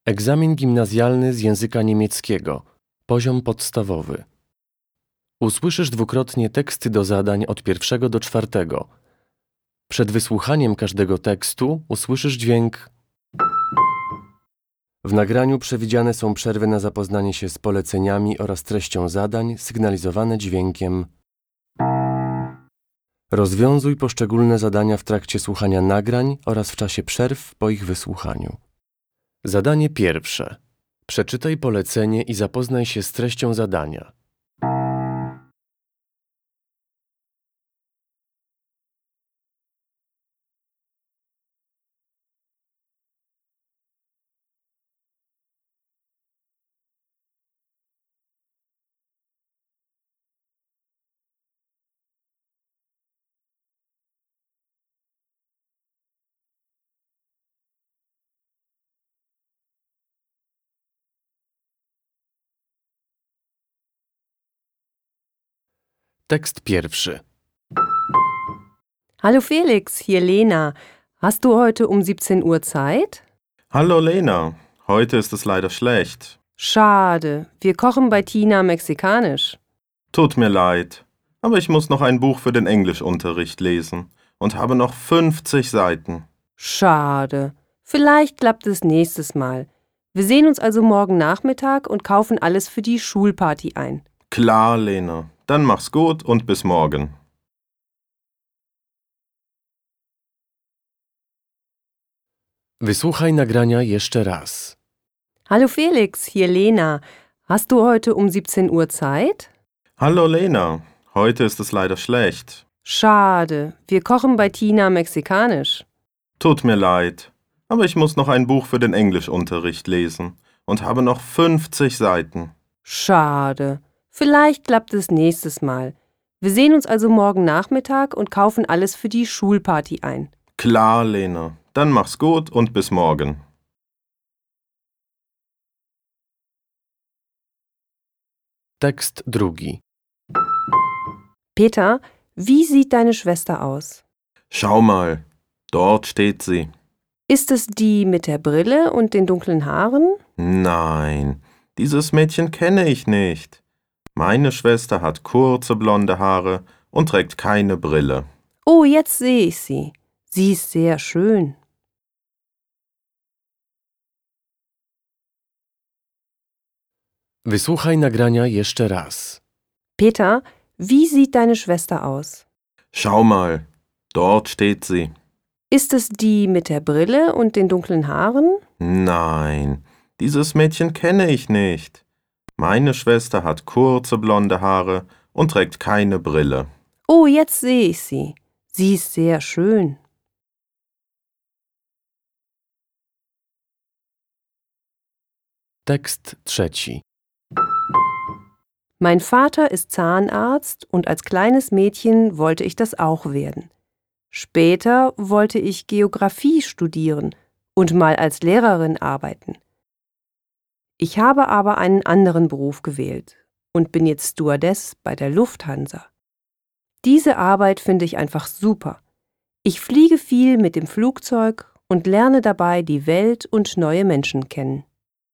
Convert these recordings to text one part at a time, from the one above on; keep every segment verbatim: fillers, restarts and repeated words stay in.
Egzamin gimnazjalny z języka niemieckiego. Poziom podstawowy. Usłyszysz dwukrotnie teksty do zadań od pierwszego do czwartego. Przed wysłuchaniem każdego tekstu usłyszysz dźwięk. W nagraniu przewidziane są przerwy na zapoznanie się z poleceniami oraz treścią zadań, sygnalizowane dźwiękiem. Rozwiązuj poszczególne zadania w trakcie słuchania nagrań oraz w czasie przerw po ich wysłuchaniu. Zadanie pierwsze. Przeczytaj polecenie i zapoznaj się z treścią zadania. Tekst pierwszy. Hallo Felix, hier Lena. Hast du heute um siebzehn Uhr Zeit? Hallo Lena, heute ist es leider schlecht. Schade, wir kochen bei Tina mexikanisch. Tut mir leid, aber ich muss noch ein Buch für den Englischunterricht lesen und habe noch fünfzig Seiten. Schade, vielleicht klappt es nächstes Mal. Wir sehen uns also morgen Nachmittag und kaufen alles für die Schulparty ein. Klar, Lena, dann mach's gut und bis morgen. Wysłuchaj nagrania jeszcze raz. Hallo Felix, hier Lena. Hast du heute um siebzehn Uhr Zeit? Hallo Lena, heute ist es leider schlecht. Schade, wir kochen bei Tina mexikanisch. Tut mir leid, aber ich muss noch ein Buch für den Englischunterricht lesen und habe noch fünfzig Seiten. Schade, vielleicht klappt es nächstes Mal. Wir sehen uns also morgen Nachmittag und kaufen alles für die Schulparty ein. Klar, Lena, dann mach's gut und bis morgen. Tekst drugi. Peter, wie sieht deine Schwester aus? Schau mal, dort steht sie. Ist es die mit der Brille und den dunklen Haaren? Nein, dieses Mädchen kenne ich nicht. Meine Schwester hat kurze blonde Haare und trägt keine Brille. Oh, jetzt sehe ich sie. Sie ist sehr schön. Wysłuchaj nagrania jeszcze raz. Peter, wie sieht deine Schwester aus? Schau mal, dort steht sie. Ist es die mit der Brille und den dunklen Haaren? Nein, dieses Mädchen kenne ich nicht. Meine Schwester hat kurze blonde Haare und trägt keine Brille. Oh, jetzt sehe ich sie. Sie ist sehr schön. Tekst trzeci. Mein Vater ist Zahnarzt und als kleines Mädchen wollte ich das auch werden. Später wollte ich Geographie studieren und mal als Lehrerin arbeiten. Ich habe aber einen anderen Beruf gewählt und bin jetzt Stewardess bei der Lufthansa. Diese Arbeit finde ich einfach super. Ich fliege viel mit dem Flugzeug und lerne dabei die Welt und neue Menschen kennen.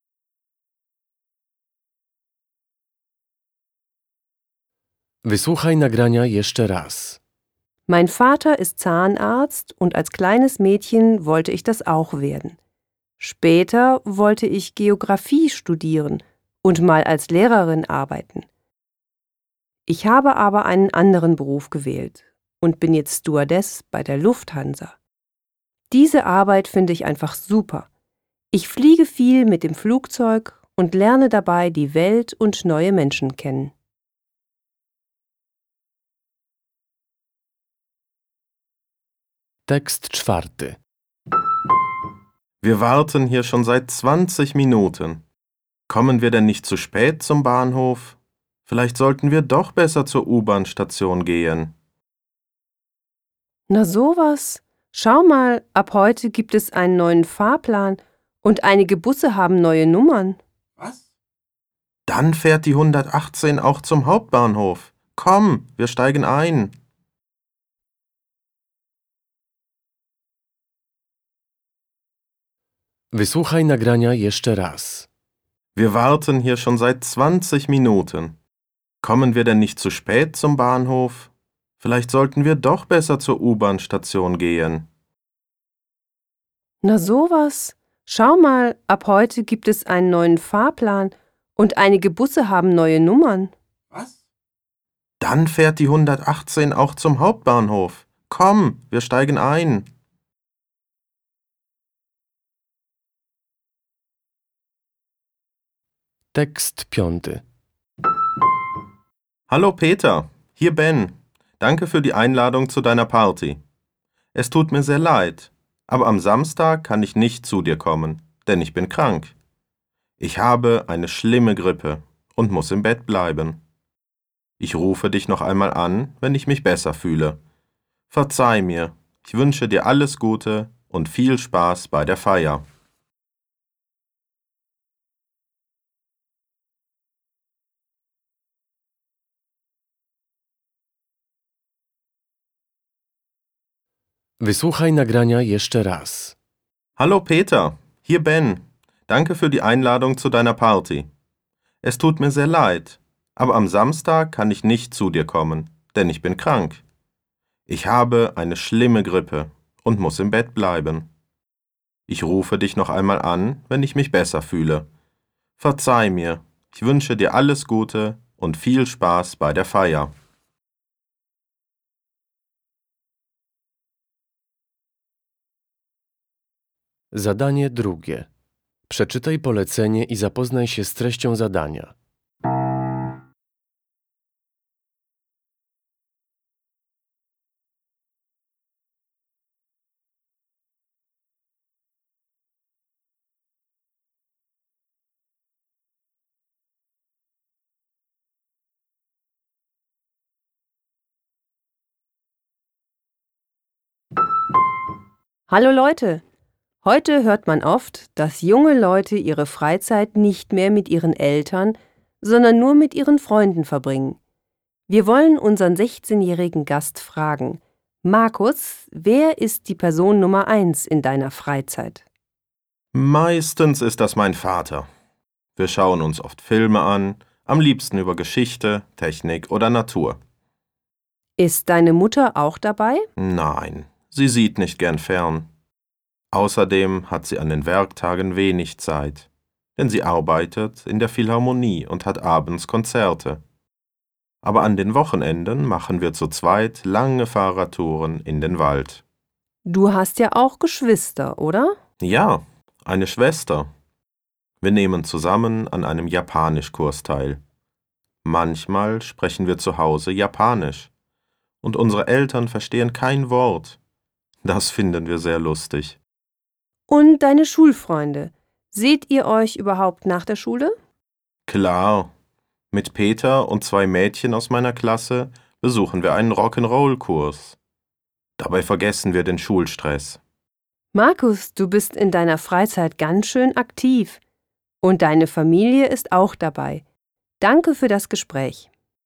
Wysłuchaj nagrania jeszcze raz. Mein Vater ist Zahnarzt und als kleines Mädchen wollte ich das auch werden. Später wollte ich Geographie studieren und mal als Lehrerin arbeiten. Ich habe aber einen anderen Beruf gewählt und bin jetzt Stewardess bei der Lufthansa. Diese Arbeit finde ich einfach super. Ich fliege viel mit dem Flugzeug und lerne dabei die Welt und neue Menschen kennen. Tekst czwarty. Wir warten hier schon seit zwanzig Minuten. Kommen wir denn nicht zu spät zum Bahnhof? Vielleicht sollten wir doch besser zur U-Bahn-Station gehen. Na sowas. Schau mal, ab heute gibt es einen neuen Fahrplan und einige Busse haben neue Nummern. Was? Dann fährt die hundertachtzehn auch zum Hauptbahnhof. Komm, wir steigen ein. Wysłuchaj nagrania jeszcze raz. Wir warten hier schon seit zwanzig Minuten. Kommen wir denn nicht zu spät zum Bahnhof? Vielleicht sollten wir doch besser zur U-Bahn-Station gehen. Na sowas. Schau mal, ab heute gibt es einen neuen Fahrplan und einige Busse haben neue Nummern. Was? Dann fährt die hundertachtzehn auch zum Hauptbahnhof. Komm, wir steigen ein. Tekst piąty. Hallo Peter, hier Ben. Danke für die Einladung zu deiner Party. Es tut mir sehr leid, aber am Samstag kann ich nicht zu dir kommen, denn ich bin krank. Ich habe eine schlimme Grippe und muss im Bett bleiben. Ich rufe dich noch einmal an, wenn ich mich besser fühle. Verzeih mir, ich wünsche dir alles Gute und viel Spaß bei der Feier. Wysłuchaj nagrania jeszcze raz. Hallo Peter, hier Ben. Danke für die Einladung zu deiner Party. Es tut mir sehr leid, aber am Samstag kann ich nicht zu dir kommen, denn ich bin krank. Ich habe eine schlimme Grippe und muss im Bett bleiben. Ich rufe dich noch einmal an, wenn ich mich besser fühle. Verzeih mir, ich wünsche dir alles Gute und viel Spaß bei der Feier. Zadanie drugie. Przeczytaj polecenie i zapoznaj się z treścią zadania. Hallo Leute! Heute hört man oft, dass junge Leute ihre Freizeit nicht mehr mit ihren Eltern, sondern nur mit ihren Freunden verbringen. Wir wollen unseren sechzehnjährigen Gast fragen: Markus, wer ist die Person Nummer eins in deiner Freizeit? Meistens ist das mein Vater. Wir schauen uns oft Filme an, am liebsten über Geschichte, Technik oder Natur. Ist deine Mutter auch dabei? Nein, sie sieht nicht gern fern. Außerdem hat sie an den Werktagen wenig Zeit, denn sie arbeitet in der Philharmonie und hat abends Konzerte. Aber an den Wochenenden machen wir zu zweit lange Fahrradtouren in den Wald. Du hast ja auch Geschwister, oder? Ja, eine Schwester. Wir nehmen zusammen an einem Japanischkurs teil. Manchmal sprechen wir zu Hause Japanisch und unsere Eltern verstehen kein Wort. Das finden wir sehr lustig. Und deine Schulfreunde, seht ihr euch überhaupt nach der Schule? Klar, mit Peter und zwei Mädchen aus meiner Klasse besuchen wir einen Rock'n'Roll-Kurs. Dabei vergessen wir den Schulstress. Markus, du bist in deiner Freizeit ganz schön aktiv. Und deine Familie ist auch dabei. Danke für das Gespräch.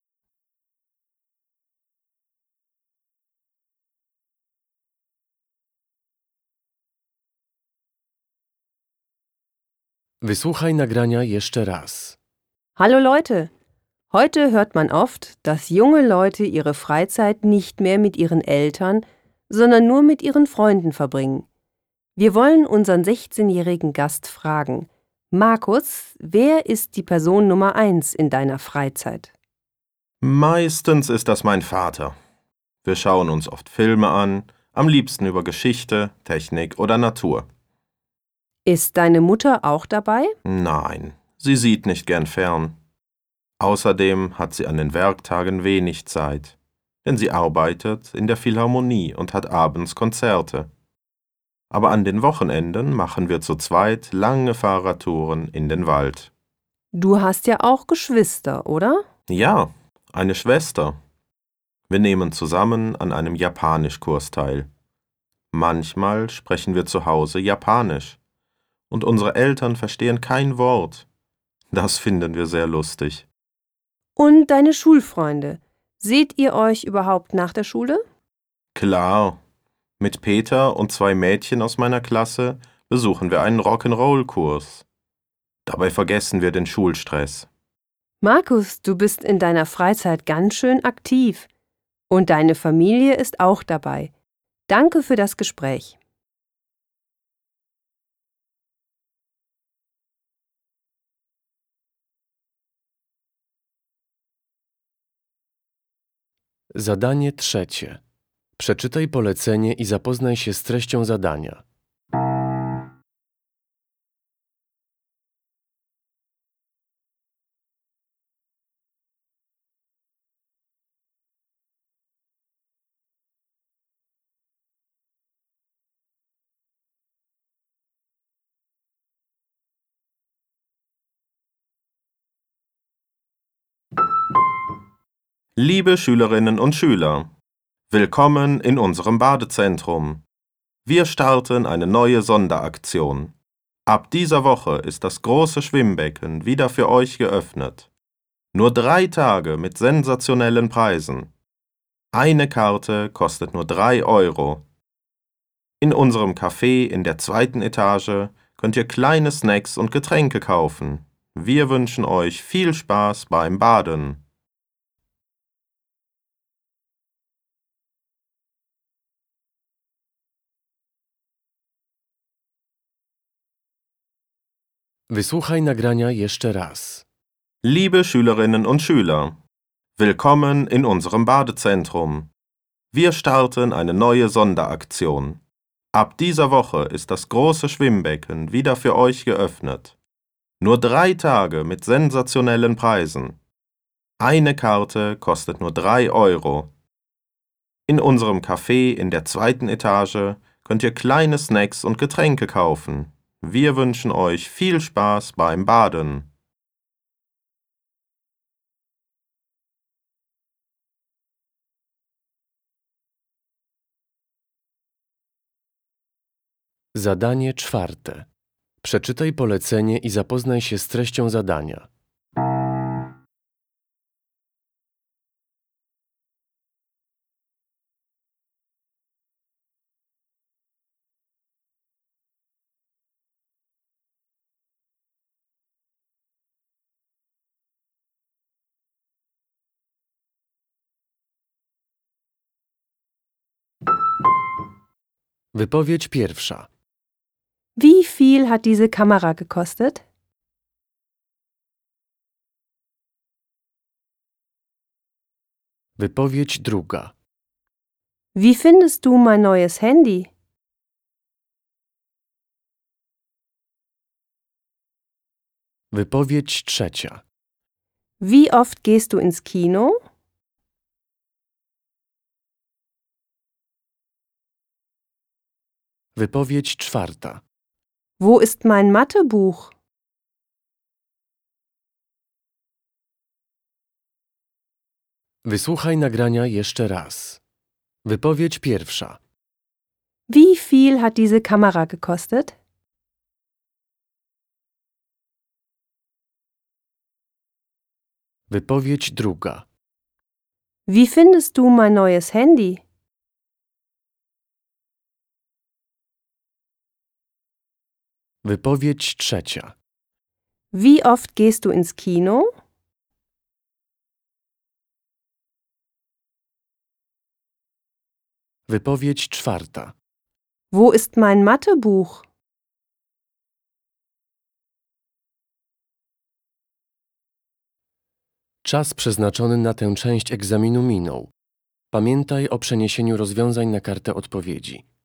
Wysłuchaj nagrania jeszcze raz. Hallo Leute! Heute hört man oft, dass junge Leute ihre Freizeit nicht mehr mit ihren Eltern, sondern nur mit ihren Freunden verbringen. Wir wollen unseren sechzehnjährigen Gast fragen: Markus, wer ist die Person Nummer eins in deiner Freizeit? Meistens ist das mein Vater. Wir schauen uns oft Filme an, am liebsten über Geschichte, Technik oder Natur. Ist deine Mutter auch dabei? Nein, sie sieht nicht gern fern. Außerdem hat sie an den Werktagen wenig Zeit, denn sie arbeitet in der Philharmonie und hat abends Konzerte. Aber an den Wochenenden machen wir zu zweit lange Fahrradtouren in den Wald. Du hast ja auch Geschwister, oder? Ja, eine Schwester. Wir nehmen zusammen an einem Japanischkurs teil. Manchmal sprechen wir zu Hause Japanisch und unsere Eltern verstehen kein Wort. Das finden wir sehr lustig. Und deine Schulfreunde, seht ihr euch überhaupt nach der Schule? Klar, mit Peter und zwei Mädchen aus meiner Klasse besuchen wir einen Rock'n'Roll-Kurs. Dabei vergessen wir den Schulstress. Markus, du bist in deiner Freizeit ganz schön aktiv. Und deine Familie ist auch dabei. Danke für das Gespräch. Zadanie trzecie. Przeczytaj polecenie i zapoznaj się z treścią zadania. Liebe Schülerinnen und Schüler, willkommen in unserem Badezentrum. Wir starten eine neue Sonderaktion. Ab dieser Woche ist das große Schwimmbecken wieder für euch geöffnet. Nur drei Tage mit sensationellen Preisen. Eine Karte kostet nur drei Euro. In unserem Café in der zweiten Etage könnt ihr kleine Snacks und Getränke kaufen. Wir wünschen euch viel Spaß beim Baden. Wysłuchaj nagrania jeszcze raz. Liebe Schülerinnen und Schüler, willkommen in unserem Badezentrum. Wir starten eine neue Sonderaktion. Ab dieser Woche ist das große Schwimmbecken wieder für euch geöffnet. Nur drei Tage mit sensationellen Preisen. Eine Karte kostet nur drei Euro. In unserem Café in der zweiten Etage könnt ihr kleine Snacks und Getränke kaufen. Wir wünschen euch viel Spaß beim Baden. Zadanie czwarte. Przeczytaj polecenie i zapoznaj się z treścią zadania. Wypowiedź pierwsza. Wie viel hat diese Kamera gekostet? Wypowiedź druga. Wie findest du mein neues Handy? Wypowiedź trzecia. Wie oft gehst du ins Kino? Wypowiedź czwarta. Wo ist mein Mathebuch? Wysłuchaj nagrania jeszcze raz. Wypowiedź pierwsza. Wie viel hat diese Kamera gekostet? Wypowiedź druga. Wie findest du mein neues Handy? Wypowiedź trzecia. Wie oft gehst du ins Kino? Wypowiedź czwarta. Wo ist mein Mathebuch? Czas przeznaczony na tę część egzaminu minął. Pamiętaj o przeniesieniu rozwiązań na kartę odpowiedzi.